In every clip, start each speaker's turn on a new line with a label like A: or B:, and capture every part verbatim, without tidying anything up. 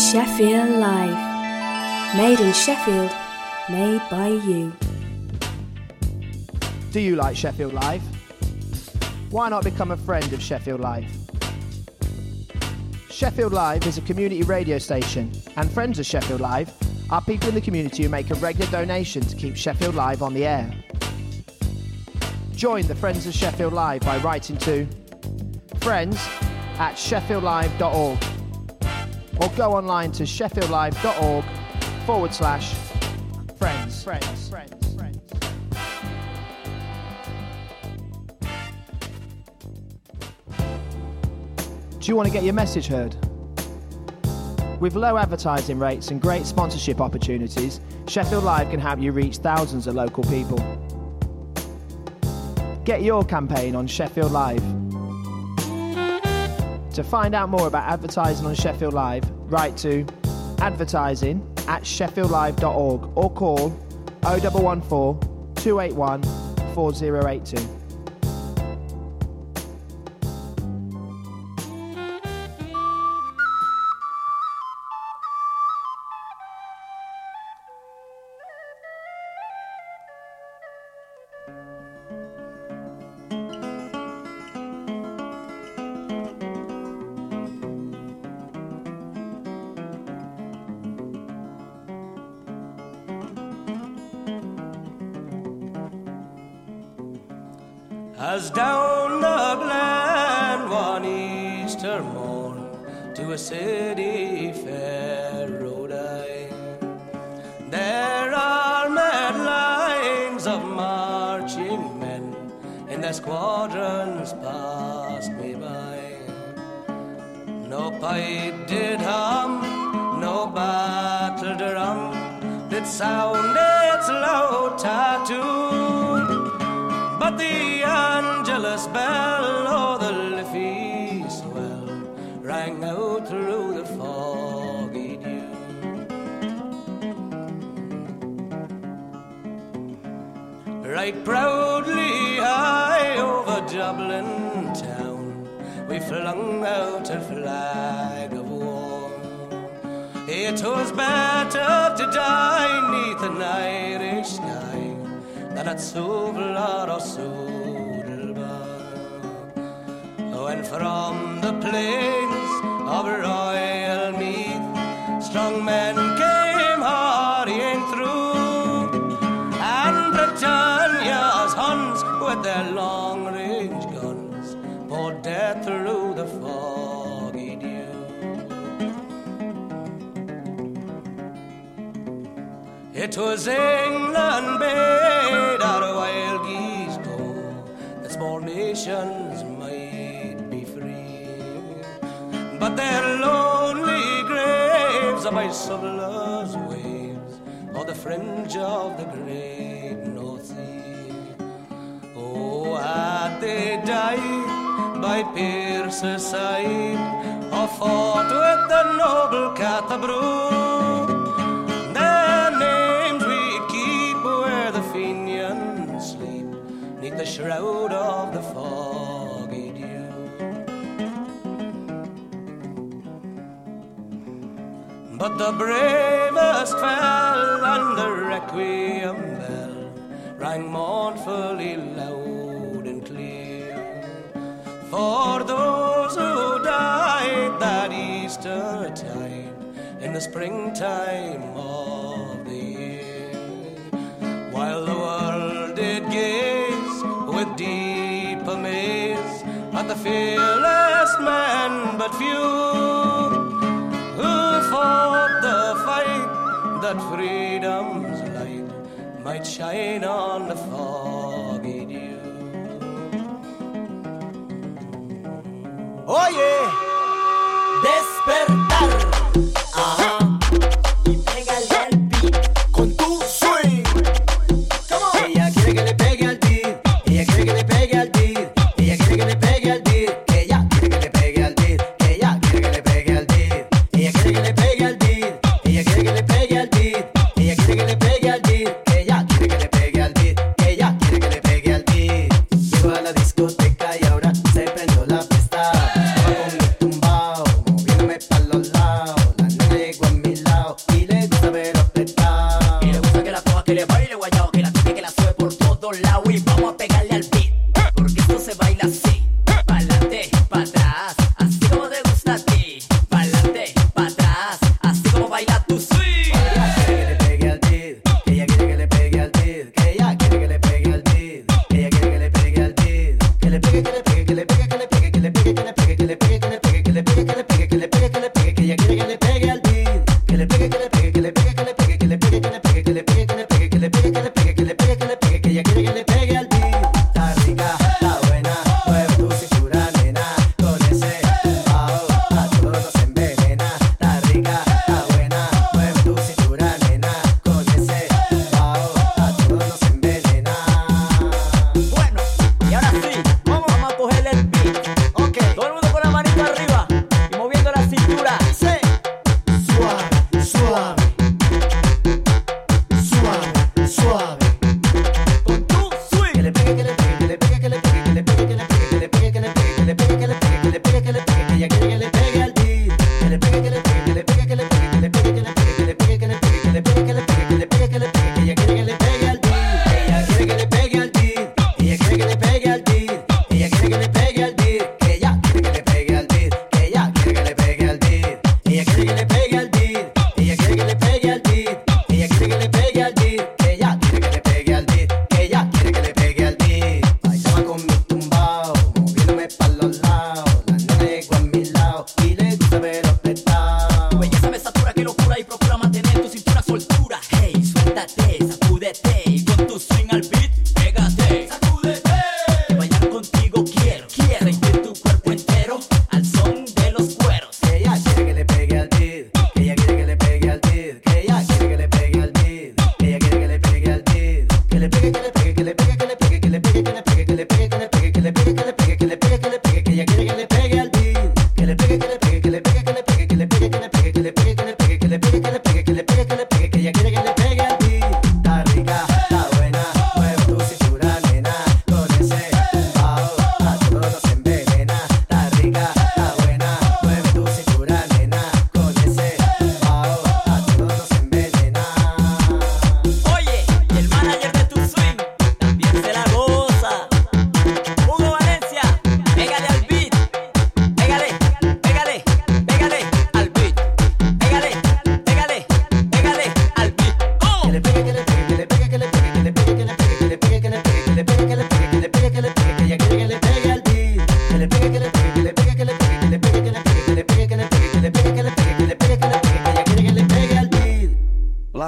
A: Sheffield Live. Made in Sheffield, made by you.
B: Do you like Sheffield Live? Why not become a friend of Sheffield Live? Sheffield Live is a community radio station, and friends of Sheffield Live are people in the community who make a regular donation to keep Sheffield Live on the air. Join the Friends of Sheffield Live by writing to friends at sheffieldlive.org or go online to sheffieldlive.org forward slash friends. Friends. Friends. Friends. Do you want to get your message heard? With low advertising rates and great sponsorship opportunities, Sheffield Live can help you reach thousands of local people. Get your campaign on Sheffield Live. To find out more about advertising on Sheffield Live, write to advertising at sheffieldlive.org or call oh one one four, two eight one, four oh eight two.
C: As down the glen one Easter morn to a city fair rode I. There are mad lines of marching men, and their squadrons passed me by. No pipe did hum, no battle drum did sound its low tattoo. But the Angelus bell or the Liffey swell rang out through the foggy dew. Right proudly high over Dublin town we flung out a flag of war. It was better to die 'neath an Irish sky than at Suvlar or Sudelbar. When from the plains of Royal Meath strong men came hurrying through, and Britannia's Huns with their long-range guns poured death through the foggy dew. It was England bade our wild geese go, that small nations might be free. But their lonely graves are by Suvlar's waves, or the fringe of the great North Sea. Oh, had they died by Pierce's side, or fought with the noble Cathabrew, the shroud of the foggy dew. But the bravest fell, and the requiem bell rang mournfully loud and clear, for those who died that Easter tide in the springtime of the year. While the world did gaze with deep amaze at the fearless men but few who fought the fight that freedom's light might shine on the foggy dew.
D: Oye, despertar, ajá, y pégale al beat con tu swing. Come on. Ella quiere que le pegue al beat. Ella quiere que le pegue al beat, ella quiere que le pegue al beat, ella quiere que le pegue al beat, ella quiere que le pegue al beat, ella quiere que le pegue al beat, ella quiere que le pegue al beat, ella quiere que le pegue al beat, ella quiere que le pegue al beat, ella quiere que le pegue al beat. Llego a la discoteca y ahora se prendió la fiesta, con el tumbao, moviéndome pa' los lados.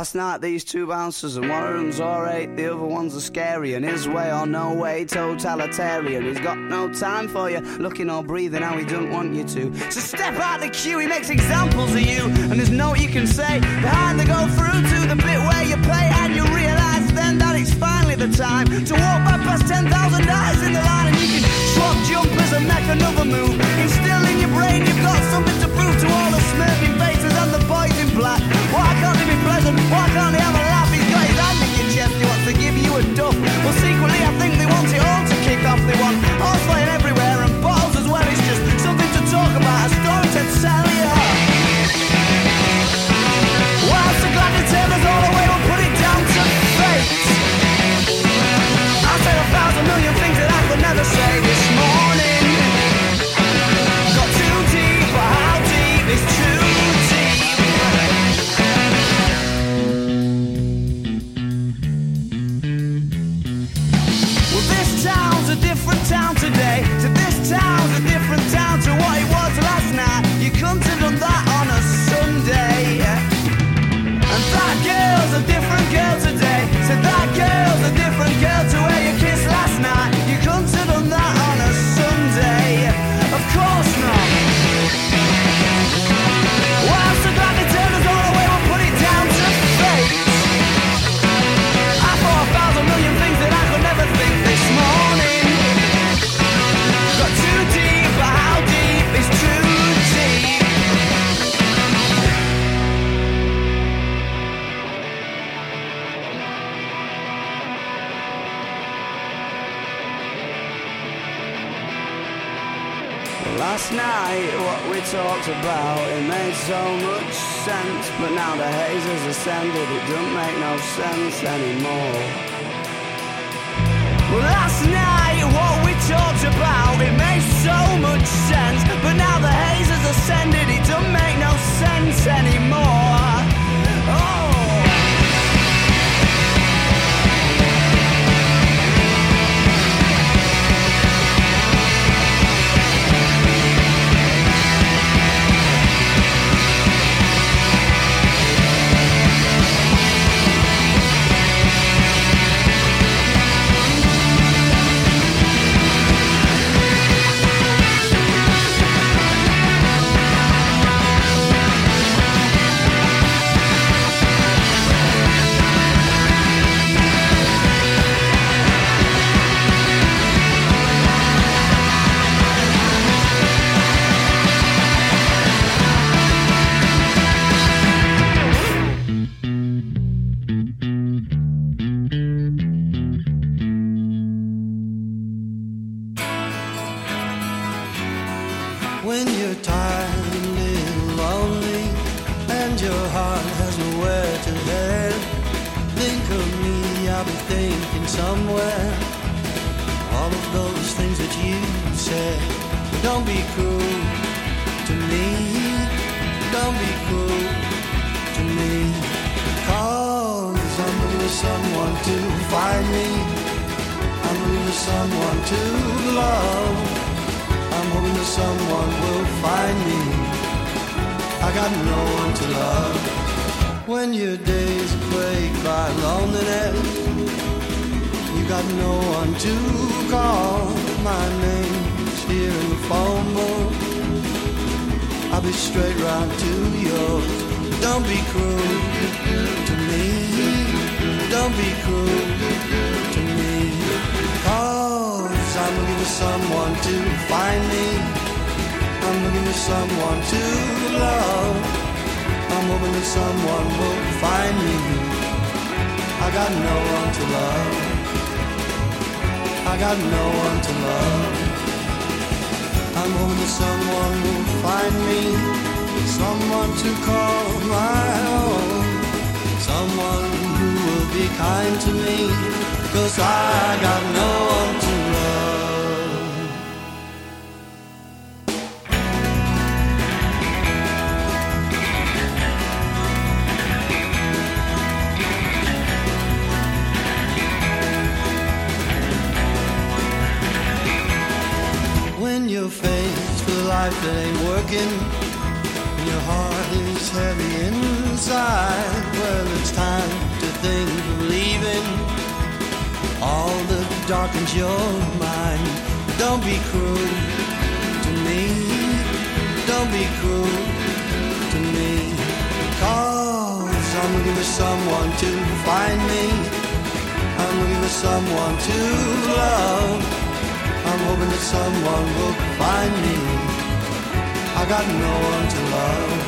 E: Last night these two bouncers, and one of them's alright, the other one's a scary, and his way or no way, totalitarian. He's got no time for you, looking or breathing how he doesn't want you to. So step out the queue, he makes examples of you, and there's no you can say behind the go through to the bit where you pay, and you realise then that it's finally the time to walk back past ten thousand eyes in the line, and you can swap jumpers and make another move. Instill in your brain you've got something to prove to all the smirking faces and the boys in black. Why can't he be pleasant? Why can't he have a laugh? He's got his hand in your chest, he wants to give you a duff. Well, secretly I think they want it all to kick off. They want horse flying everywhere and balls as well. It's just something to talk about, a story to tell you. Well, so glad to tell us all the way, we'll put it down to fate. I said a thousand million things that I could never say this morning. Got too deep, but how deep is too deep? Well, this town's a different town today. To this town's a different town to what it was last night. You couldn't have done that on a Sunday. And that girl's a different girl today. So that girl's a different girl to where you kissed last night. You couldn't have done that on a Sunday. Of course not. Well, I'm so glad they turned us all away. We'll put it down to fate. I thought a thousand million things that I could never think this morning. Got too deep, but how deep is too deep? Last night, what we talked about, it made so much sense, but now the haze has ascended, it doesn't make no sense anymore. Well, last night, what we talked about, it made so much sense, but now the haze has ascended, it doesn't make no sense anymore. Oh!
F: When you're tired and little lonely and your heart has nowhere to head, think of me, I'll be thinking somewhere all of those things that you said. But don't be cruel to me, don't be cruel to me, 'cause I'm looking for someone to find me, I'm looking for someone to love, I'm hoping that someone will find me. I got no one to love. When your days are plagued by loneliness, you got no one to call. My name's here in the phone book, I'll be straight round to yours. Don't be cruel to me, don't be cruel to me, 'cause I'm looking for someone to find me, I'm looking for someone to love, I'm hoping that someone will find me. I got no one to love, I got no one to love, I'm hoping that someone will find me, someone to call my own, someone who will be kind to me, 'cause I got no one to love. When you're faced with a life that ain't working, and your heart is heavy inside, well, it's time darkens your mind. Don't be cruel to me. Don't be cruel to me. Cause I'm looking for someone to find me. I'm looking for someone to love. I'm hoping that someone will find me. I got no one to love.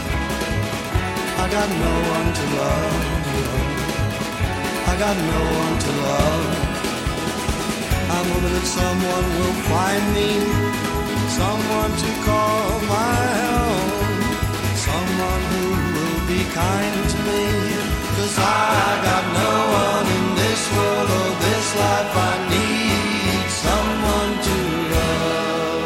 F: I got no one to love. I got no one to love. I'm hoping that someone will find me, someone to call my own, someone who will be kind to me. Cause I got no one in this world or this life. I need someone to love.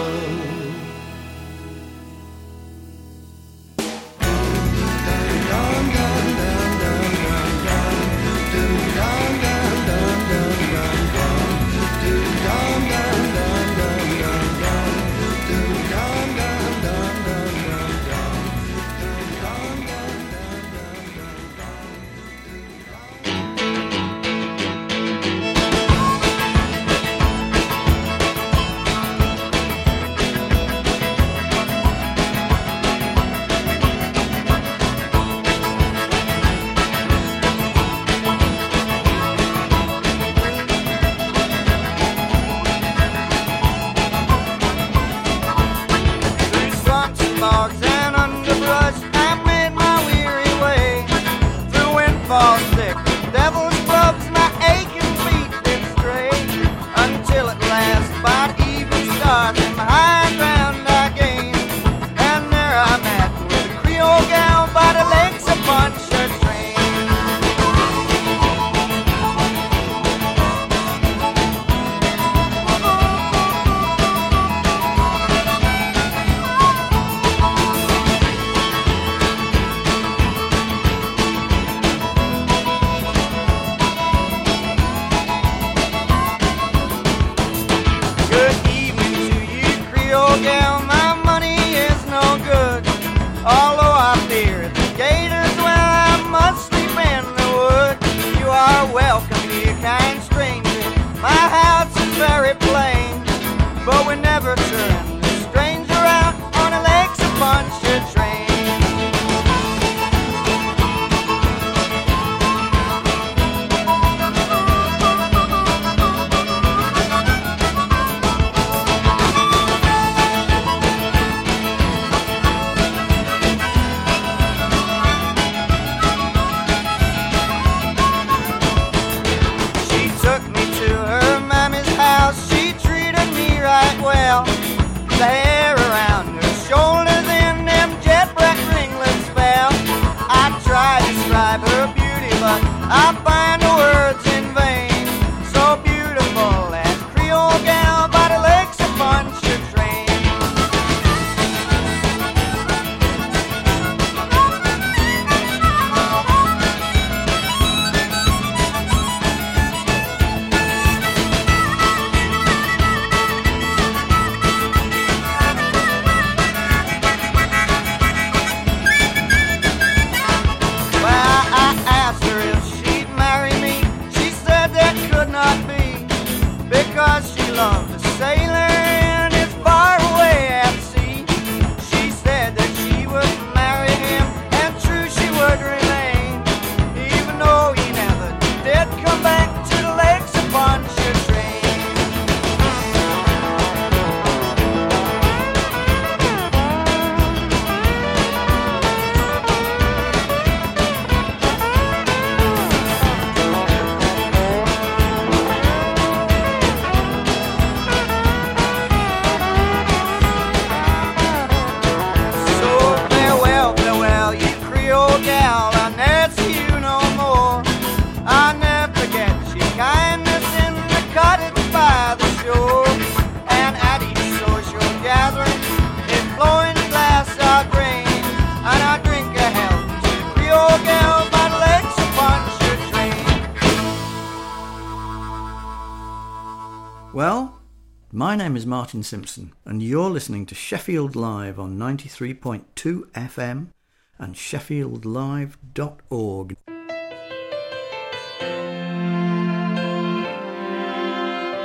G: Well, my name is Martin Simpson, and you're listening to Sheffield Live on ninety-three point two F M and sheffield live dot org.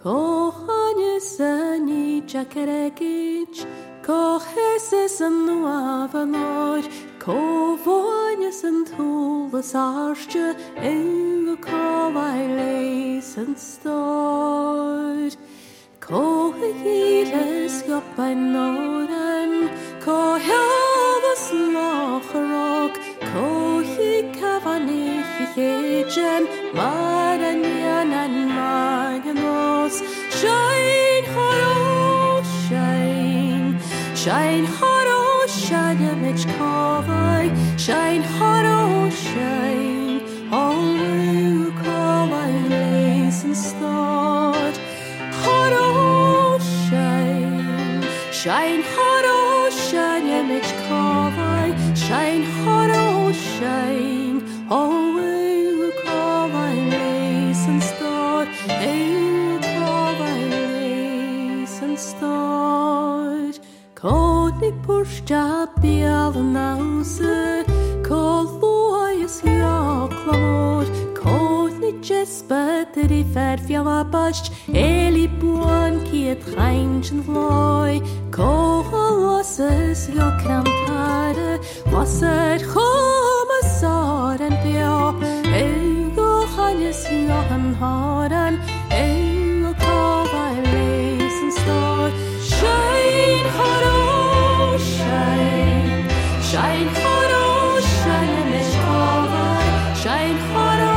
H: Kochanis ani jakerekic, kochesis an nuavanor, kovonis an tulas arstje, ewa kovailes an stord. Kohegires gop ein noren, kohelvas locharok, kohikavanich hegem, maranyan an maganos, shine haro, shine, shine haro, shine mich kovai, shine haro, shine, oh, kovai lace and start. Haro shine, shine haro shine, yemich kovai, shine haro shine, oh we kovai lace and start, hey kovai lace and start. Konig pushta biel nause, koloyes yaklamod. Jesper i fer fjallabast, eli buon kiet reinchen vloi, koholosses jo krantare, wasser chomasar en pio, ego hannes johan haran, ego kovai lesen star, shine haro, shine, shine haro, shine mish kovai, shine haro.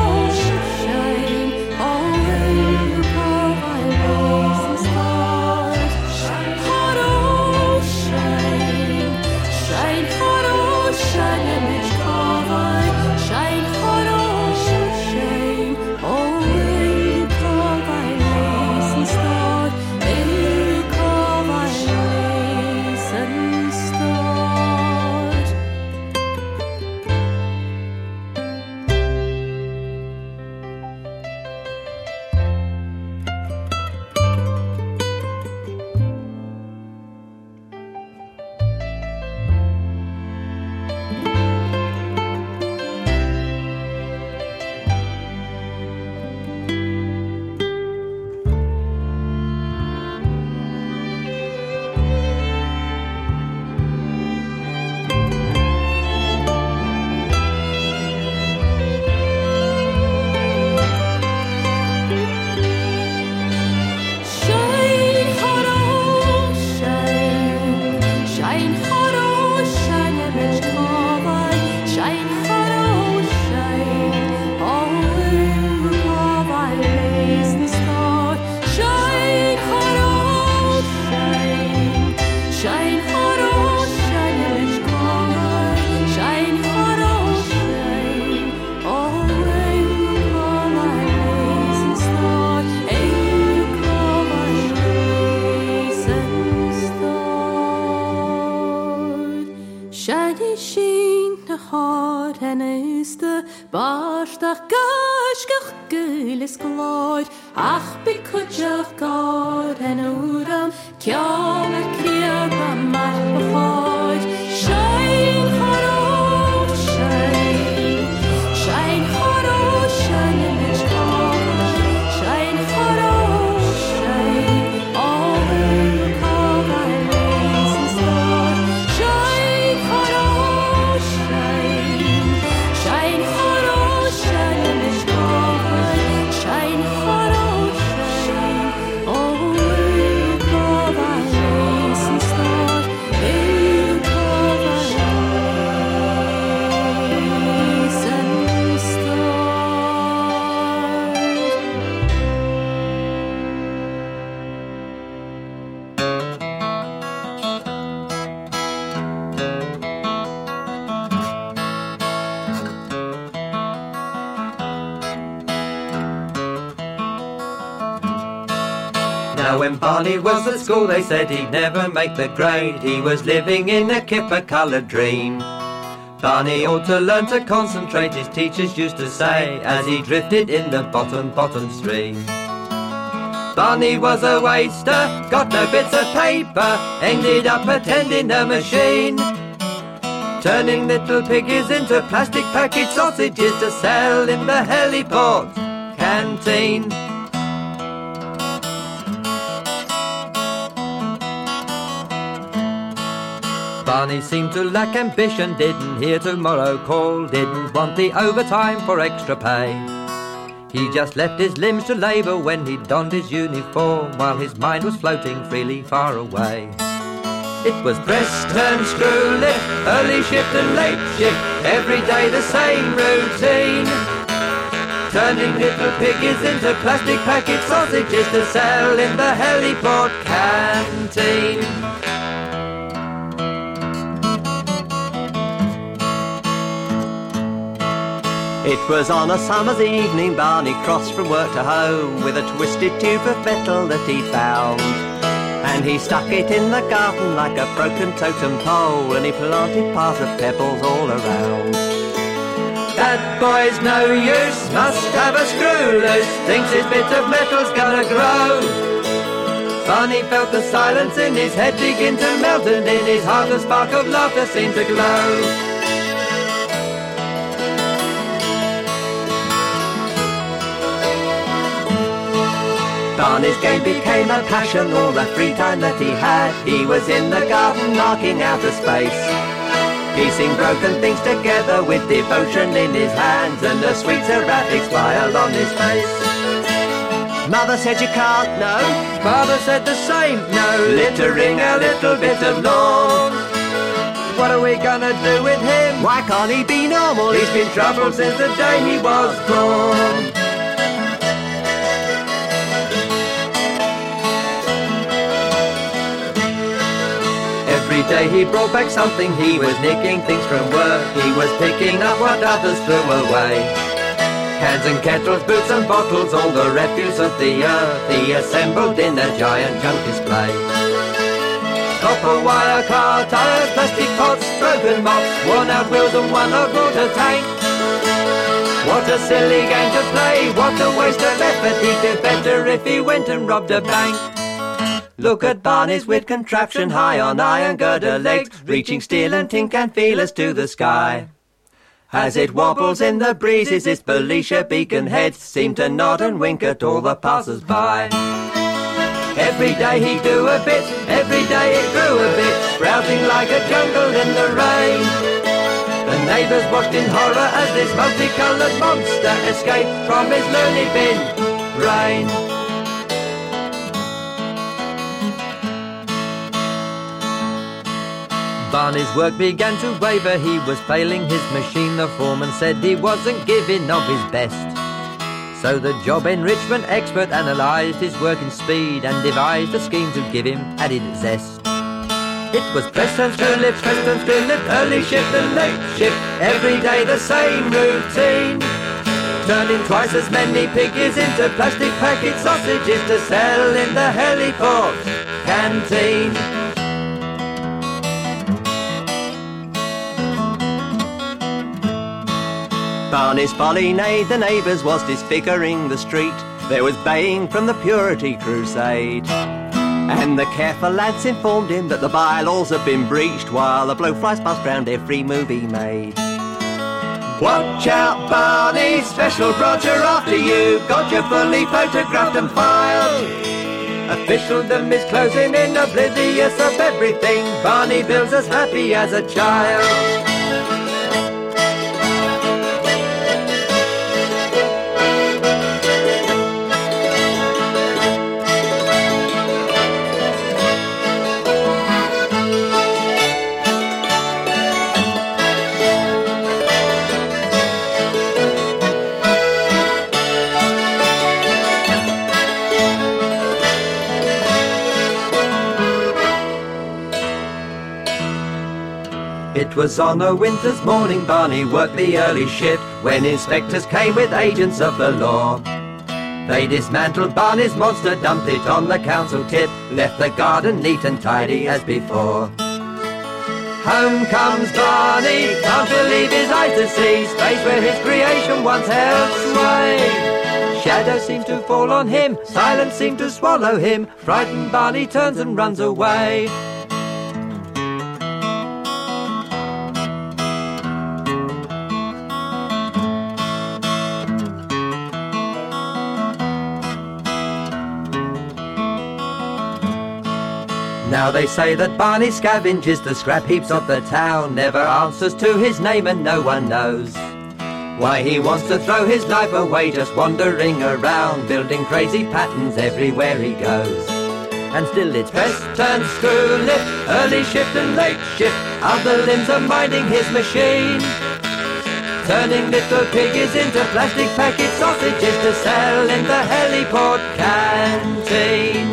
H: Barstach gashgach gulis glóid, ach bi kujach god en uram, kiam a kiam mar befóid. Shine haro, shine, shine haro, shine in mich kovai, shine haro, shine, all the kovai laces start. Shine haro, shine, shine haro, shine in mich kovai, shine haro, shine, all the kovai laces start. Hey, kovai laces start.
C: Now when Barney was at school they said he'd never make the grade. He was living in a kipper-coloured dream. Barney ought to learn to concentrate, his teachers used to say, as he drifted in the bottom, bottom stream. Barney was a waster, got no bits of paper, ended up attending a machine, turning little piggies into plastic packaged sausages to sell in the heliport canteen. Barney seemed to lack ambition, didn't hear tomorrow call, didn't want the overtime for extra pay. He just left his limbs to labour when he donned his uniform, while his mind was floating freely far away. It was press, turn, screw, lift, early shift and late shift, every day the same routine. Turning little piggies into plastic packet sausages to sell in the heliport canteen.
I: It was on a summer's evening Barney crossed from work to home with a twisted tube of metal that he'd found. And he stuck it in the garden like a broken totem pole, and he planted piles of pebbles all around.
C: That boy's no use, must have a screw loose, thinks his bit of metal's gonna grow. Barney felt the silence in his head begin to melt, and in his heart a spark of laughter seemed to glow.
I: Barney's game became a passion, all the free time that he had. He was in the garden marking out a space, piecing broken things together with devotion in his hands and a sweet seraphic smile on his face.
E: Mother said you can't, no.
C: Father said the same, no. Littering a little bit of lawn. What are we gonna do with him?
E: Why can't he be normal?
C: He's been troubled since the day he was born. Every day he brought back something, he was nicking things from work, he was picking up what others threw away. Cans and kettles, boots and bottles, all the refuse of the earth, he assembled in a giant junk display. Copper wire, car tires, plastic pots, broken mops, worn out wheels and one old water tank. What a silly game to play, what a waste of effort, he'd do better if he went and robbed a bank. Look at Barney's wit contraption, high on iron girder legs, reaching steel and tin can feelers to the sky. As it wobbles in the breezes, its Felicia beacon heads seem to nod and wink at all the passers-by. Every day he'd do a bit, every day it grew a bit, sprouting like a jungle in the rain. The neighbours watched in horror as this multicoloured monster escaped from his loony bin brain. Barney's work began to waver, he was failing his machine. The foreman said he wasn't giving of his best. So the job enrichment expert analysed his working speed and devised a scheme to give him added zest. It was press and screw lift, press and screw lift, early shift and late shift, every day the same routine. Turning twice as many piggies into plastic packet sausages to sell in the heliport canteen.
I: Barney's folly neighed the neighbours was disfiguring the street. There was baying from the Purity Crusade, and the careful lads informed him that the bylaws had been breached, while the blowflies buzzed round every move he made.
C: Watch out, Barney, special Roger after you, got you fully photographed and filed. Officialdom is closing in, oblivious of everything. Barney Bill's as happy as a child. It was on a winter's morning Barney worked the early shift, when inspectors came with agents of the law. They dismantled Barney's monster, dumped it on the council tip, left the garden neat and tidy as before. Home comes Barney, can't believe his eyes to see, space where his creation once held sway. Shadows seem to fall on him, silence seemed to swallow him, frightened Barney turns and runs away. Now they say that Barney scavenges the scrap heaps of the town, never answers to his name and no one knows why he wants to throw his life away, just wandering around, building crazy patterns everywhere he goes. And still it's press, turn, screw, lift, early shift and late shift, other limbs are minding his machine, turning little piggies into plastic packet sausages to sell in the heliport canteen.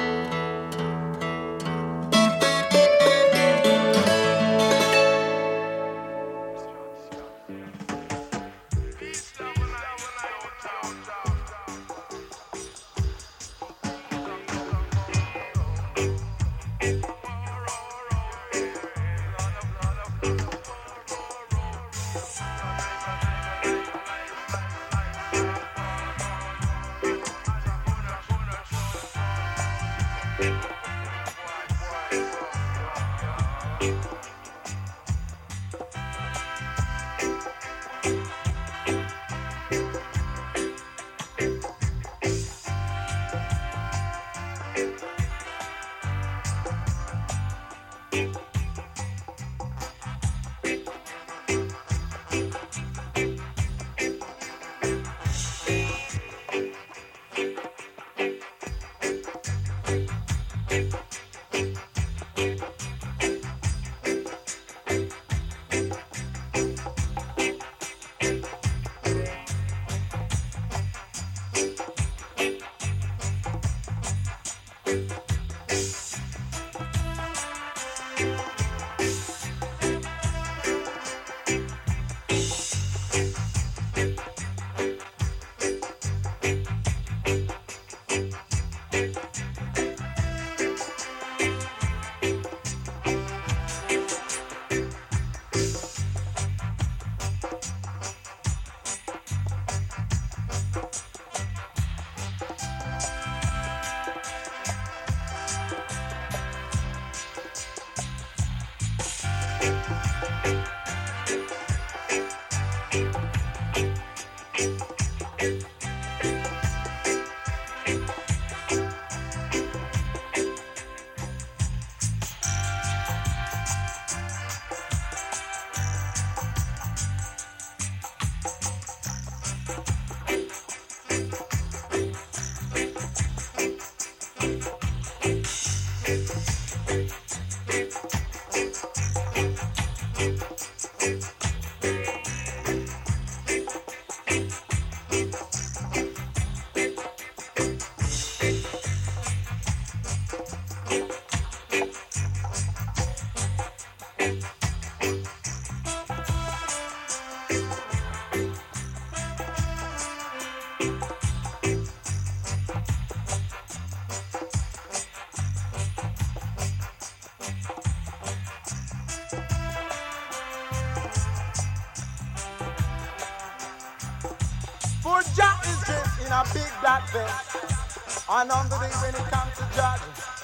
J: For Jah is dressed in a big black vest, and on the day when it comes to judge,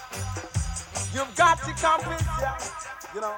J: you've got to convince ya, you know.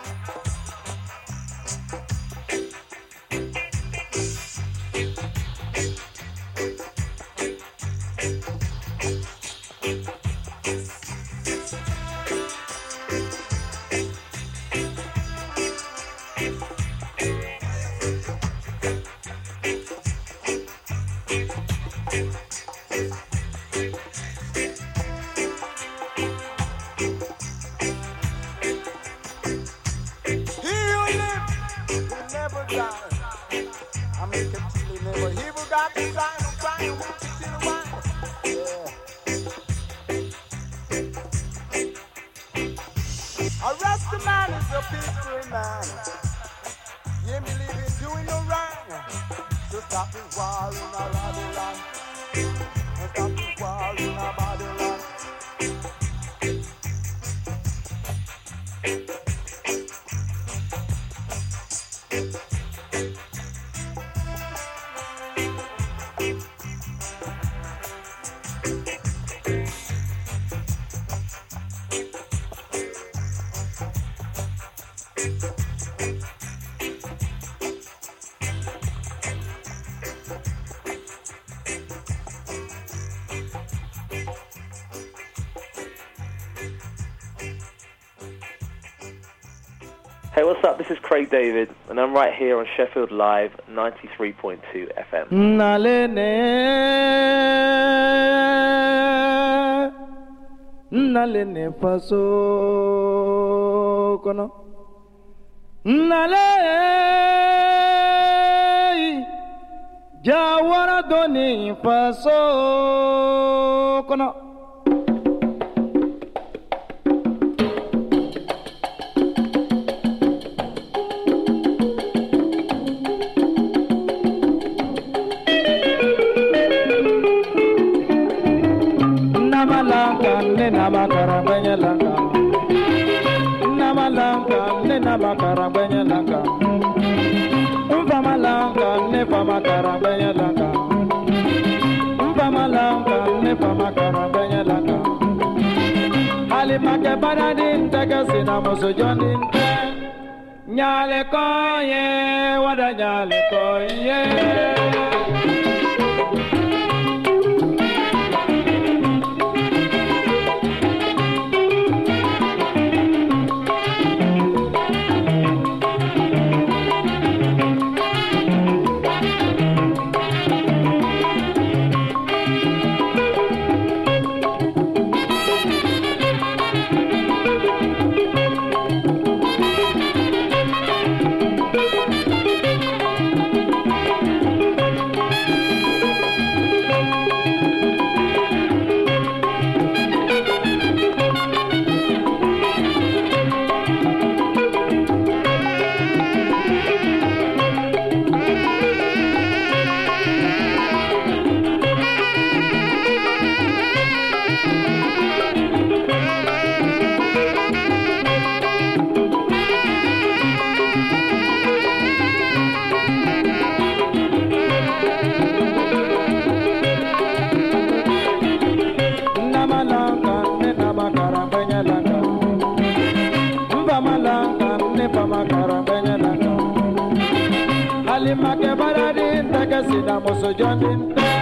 K: Hey, what's up? This is Craig David, and I'm right here on Sheffield Live, ninety-three point two F M.
L: Nalene, nalene paso kono, nale jawara doni paso kono. Namakara benya langa, namalanga ne namakara benya langa, umpamalanga ne pamakara benya langa, umpamalanga ne pamakara benya langa. Ali make banadin tega sina moso jonin te, nyale koye wada nyale koye. Make baradin tega sina moso jonin te.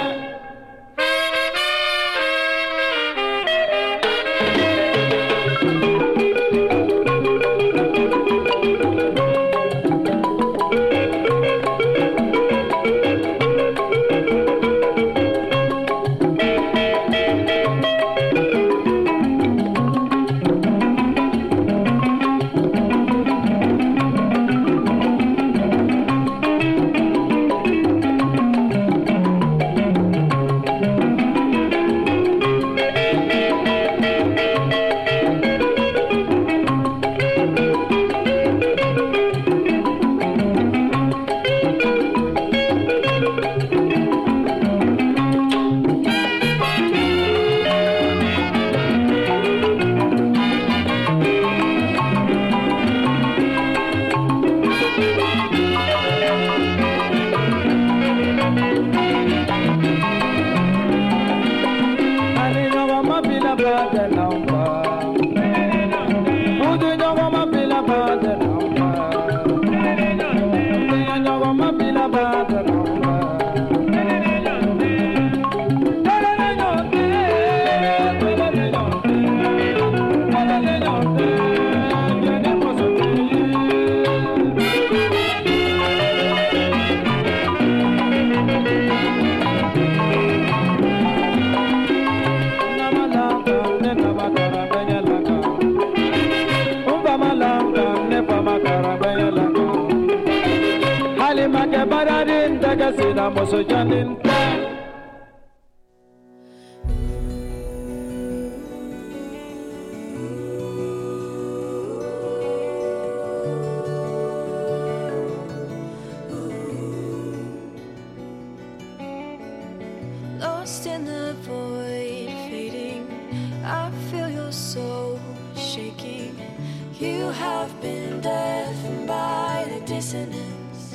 M: Lost in the void, fading, I feel your soul shaking. You have been deafened by the dissonance.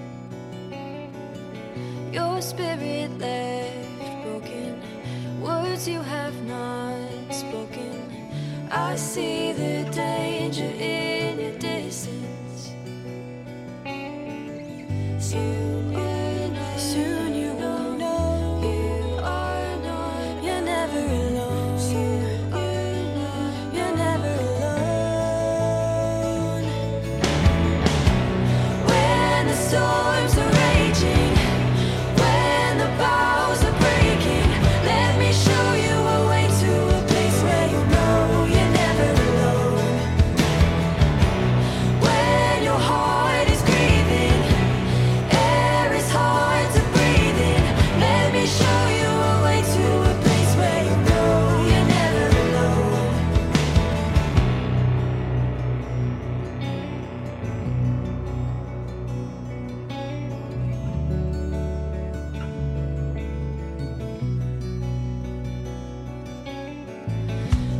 M: Your spirit left broken, words you have not spoken. I see the danger in your distance. Soon you're not, soon you won't know you are not, you're never alone. Soon you're not, you're never alone.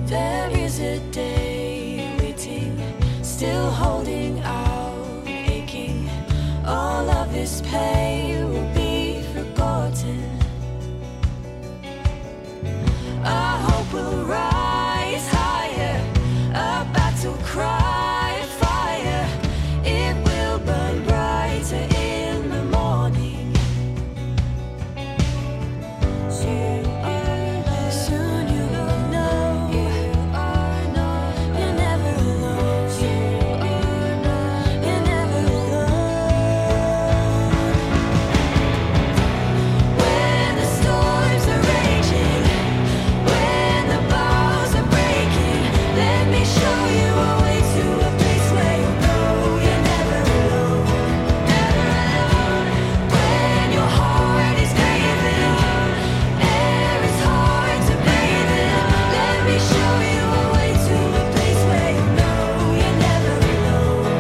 M: There is a day waiting, still holding out, aching. All of this pain will be forgotten. Our hope will rise higher, a battle cry fire. It will burn brighter in the morning. Soon soon you will know you are not, you're never alone. You are not, you're never alone. When the storms are raging, when the bows are breaking, let me show you a way to a place where you know you're never alone. Never alone. When your heart is grieving, air is hard to breathe in. Let me show you a way to a place where you know you're never alone.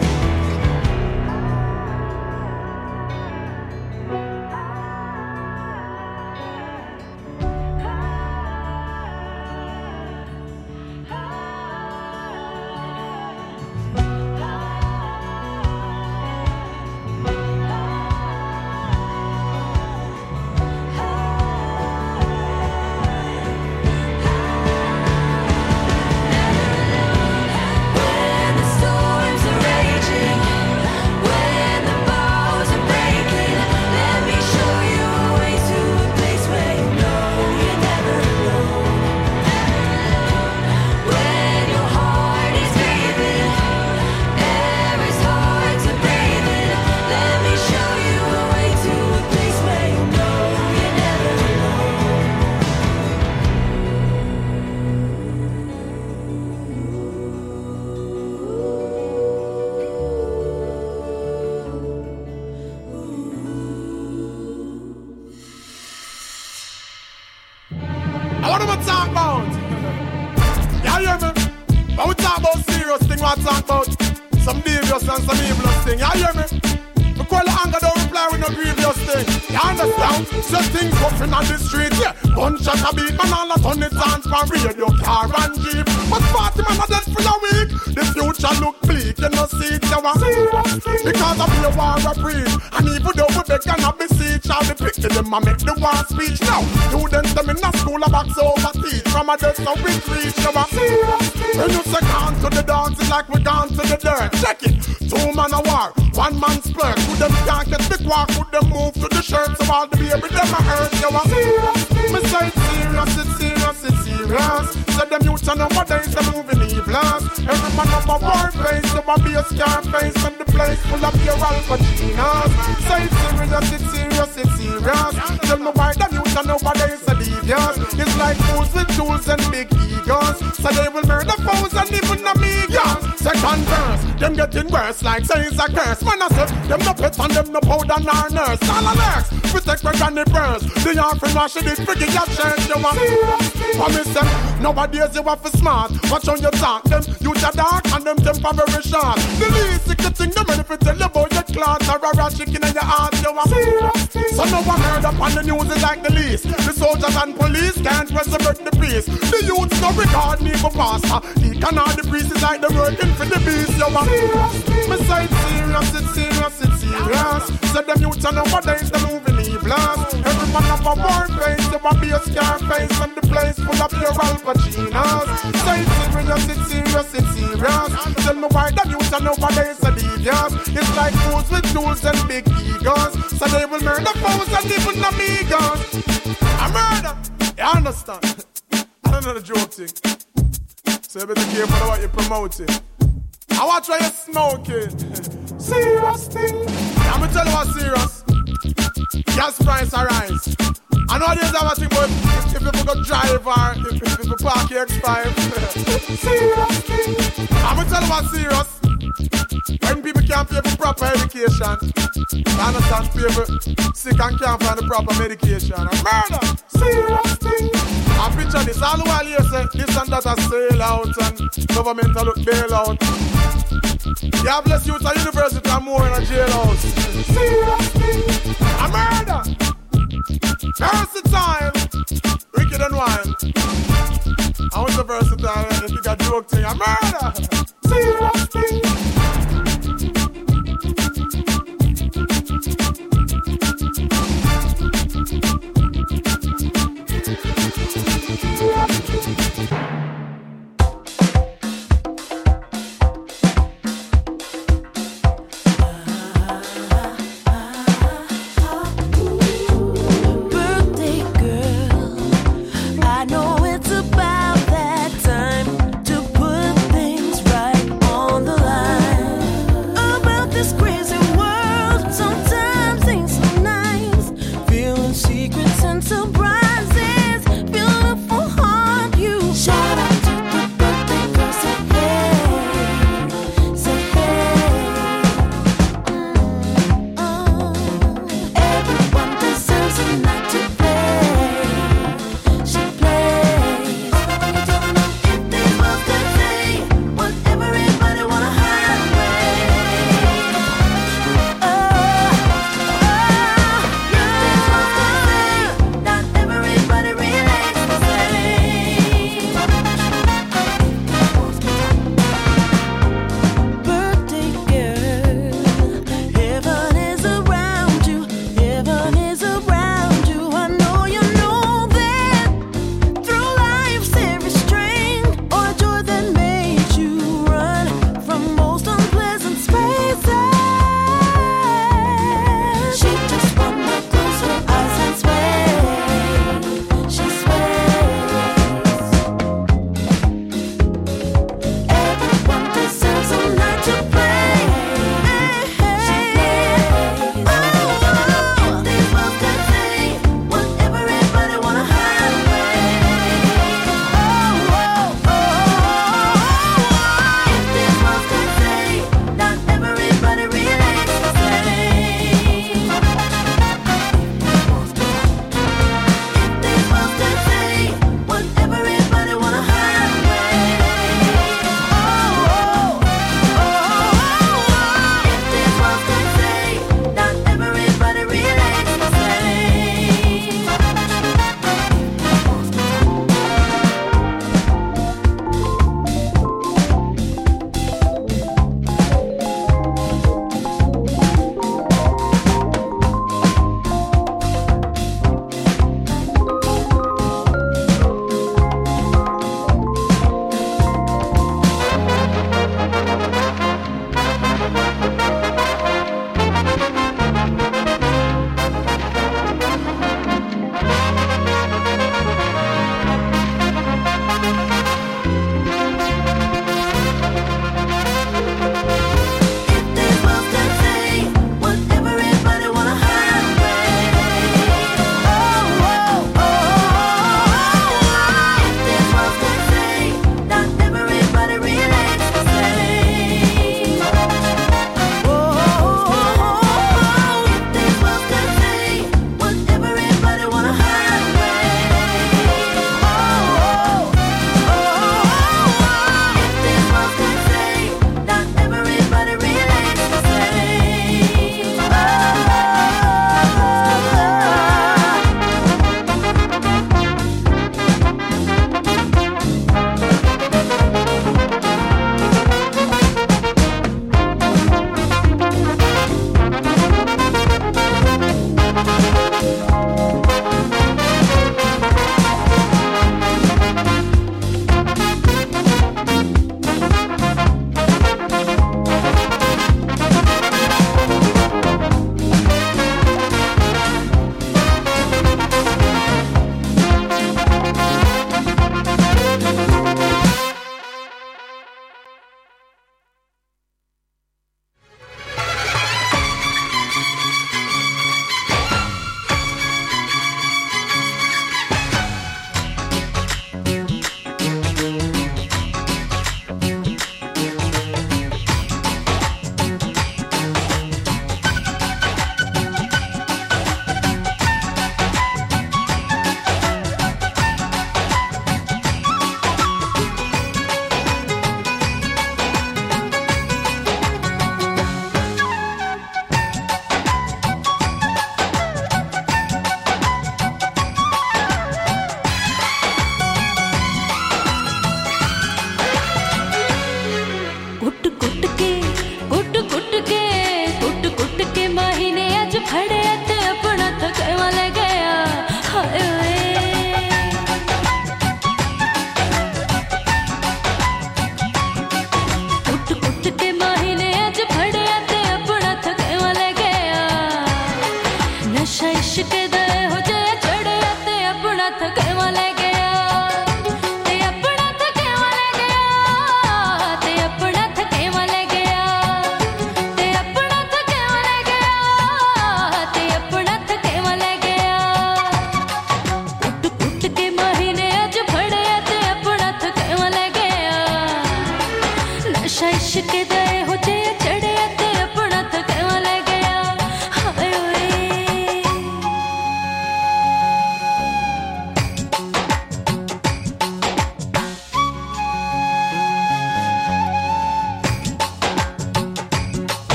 M: When the storms are raging, when the bows are breaking, let me show you a way to a place where you know you're never alone. When your heart is grieving, air is hard to breathe in. Let me show you a way to a place where you know you're never alone.
J: I what am I talk about? You hear me? But we talk about serious thing, what I talk about some devious and some evil thing. You hear me? We call the anger, don't reply with no grievous thing. You understand? So things puffing on the street, yeah. Bunch of beat, man, all a ton it dance for radio, car and jeep. But party man are dead for a week. The future look bleak, you know see it, you want. Because of the war of breed. And even though we beg and have beseech, all the picture them a make the war speech. Now, students them in the school a box over teach. From a desk so we reach, you want. When you say gone to the dance, it's like we gone to the dirt. Check it, two man a war, one man splurge. Could them can't get the quark, could them move to the shirt. So all the baby them a hurt, you want. Me say it's serious, it's serious, it's serious. Say them youth and nowadays they moving evil. Every man of a war face, so a be a scar face. And the place full of your alpacinas. Say it's serious, it's serious, it's serious. Tell me why them youth and nowadays are devious. It's like fools with tools and big egos. So they will murder foes and even amigos. Second verse, them getting worse like say it's a curse. Man I say, them no pets and them no powder nor nurse. All alerts, protect my granny birds. The offering wash it, freaking your church, you want. Promise them, nowadays you have to smart. Watch on your talk, them youth are dark and them temper very short. The least you can think them ready to tell you about your cloth or a raw chicken in your heart, you want. So no one heard up on the news is like the least. The soldiers and police can't resurrect the peace. The youths no regard me for pastor. He cannot the priest is like the working for the beast, you want. Me say it's serious, it's serious, it's serious. Say them youths and nowadays they moving evil. Every man of a war face, you want be a scar face. And the place full of your alpacinas. Say it's serious, it's serious, it's serious. Tell me why the youths and nowadays are devious. It's like fools with tools and big egos. So they will murder foes and even amigos. A murder, you understand? I don't know the joke thing. So you better be careful of what you're promoting. I watch why you're smoking. Serious thing. I'm gonna tell you what's serious. Gas price arise. I know there's a thing about if, if you go drive or if, if, if you park your X five. Serious thing. I'm gonna tell you what's serious. When people can't pay for proper education, you understand, pay for sick and can't find the proper medication. And murder, serious thing. I picture this all the while here say this and that a sail out and government a look bail out. You have less youth at university and more in a jailhouse. Serious thing. A murder. Versatile. Wicked and wild. I want so versatile. If you got joke thing, a murder. Serious thing.
H: Birthday girl, I know it's about that time to put things right.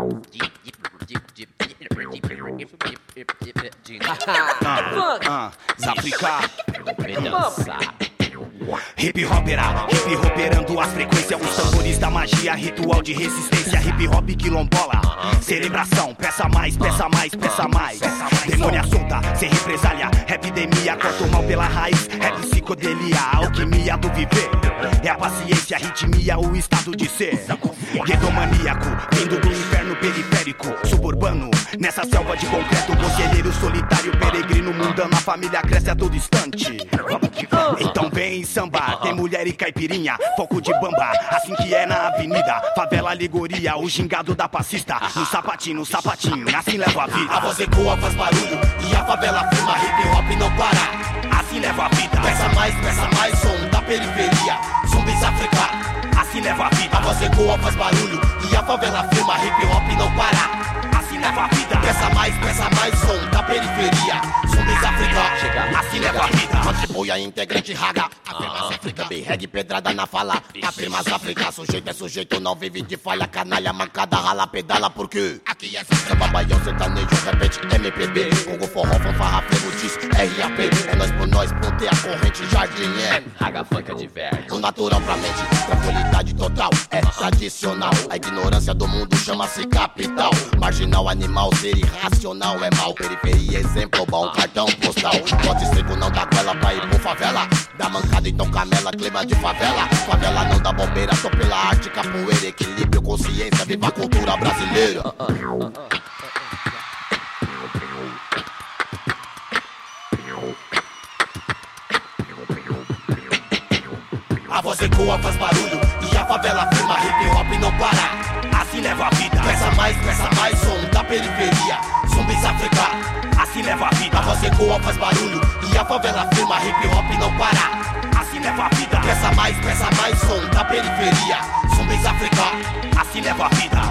N: Ah, Zafrica. Hip hopera, hip hoperando as frequências, os tambores da magia, ritual de resistência, hip hop quilombola, celebração, peça mais, peça mais, peça mais, demônia solta, sem represália, epidemia, corta o mal pela raiz, rap psicodelia, alquimia do viver, é a paciência, a ritmia, o estado de ser, guetomaníaco, vindo do inferno periférico, suburbano, nessa selva de concreto, conselheiro solitário, peregrino mundano, a família cresce a todo instante, então vem sambar, tem mulher e caipirinha, foco de bamba, assim que é na avenida, favela alegoria, o gingado da passista, no sapatinho, no sapatinho, assim leva a vida. A voz ecoa, faz barulho, e a favela firma, hip hop não para, assim leva a vida. Peça mais, peça mais, som da periferia, zumbis africanos, assim leva a vida. A voz ecoa, faz barulho, e a favela firma, hip hop não para, assim leva a vida. Peça mais, peça mais, som da periferia, zumbis africanos, assim leva a vida. Contribui a integrante raga, afirma África, bem reggae, pedrada na fala, afirma África, sujeito é sujeito, não vive de falha, canalha, mancada, rala, pedala, porque aqui é fica, babaião, sertanejo, repete, M P B, Congo, forró, fanfarra, frevo, diz, R A P, é nós por nós, ponte a corrente, jardim, é raga, funk, diverte, o natural pra mente, tranquilidade total, é tradicional, a ignorância do mundo chama-se capital, marginal, animal, ser irracional, é mal, periferia, exemplo, bom, cartão postal, bote seco, não dá goela pra ir por favela, dá mancada, então camela, clima de favela, favela não dá bobeira, tô pela arte, capoeira, equilíbrio, consciência, viva a cultura brasileira. A voz ecoa, faz barulho, e a favela firma, hip hop não para, assim leva a vida. Peça mais, peça mais, som da periferia, zumbis africanos, assim leva a vida. A voz ecoa, faz barulho, e a favela firma, hip hop não para, assim leva a vida. Peça mais, peça mais, som da periferia, zumbis africanos, assim leva a vida.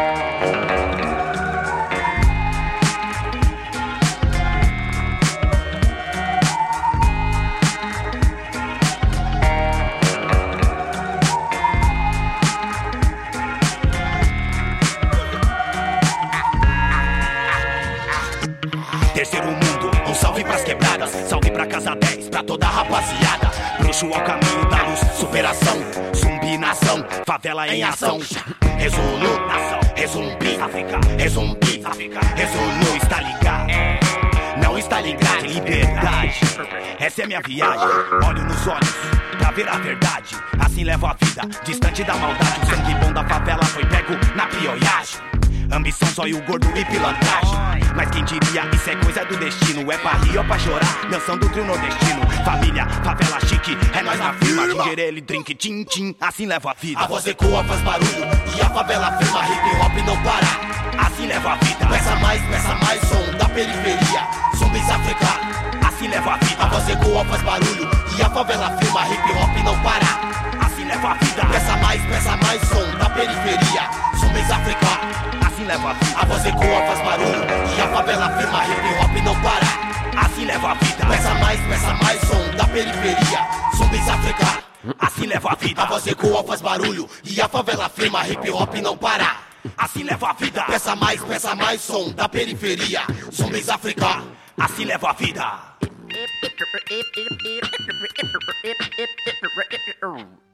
N: Terceiro mundo, um salve pras quebradas, salve pra casa dez, pra toda a rapaziada. Bruxo ao caminho da luz, superação, zumbi nação, favela em ação. Resolu, nação, resumbi, resumbi, resolu, está ligado, não está ligado, liberdade. Essa é minha viagem, olho nos olhos pra ver a verdade, assim levo a vida, distante da maldade. O sangue bom da favela foi pego na pioiagem. Ambição, zóio gordo e pilantragem. Mas quem diria, isso é coisa do destino. É pra rir ou pra chorar, dançando o trio nordestino. Família, favela chique, é nós na firma. Gingerele, drink, tim, tim, assim leva a vida. A voz ecoa, faz barulho, e a favela firma, hip hop não para, assim leva a vida. Peça mais, peça mais, som da periferia, zumbis africanos, assim leva a vida. A voz ecoa, faz barulho, e a favela firma, hip hop não para, assim leva a vida. Peça mais, peça mais, som da periferia, zumbis africanos, assim leva a vida. A voz ecoa, faz barulho, e a favela firma, hip hop não para, assim leva a vida. Peça mais, peça mais, som da periferia, zumbis africanos, assim leva a vida. A voz ecoa, faz barulho, e a favela firma, hip hop não para, assim leva a vida. Peça mais, peça mais, som da periferia, zumbis africanos, assim leva a vida.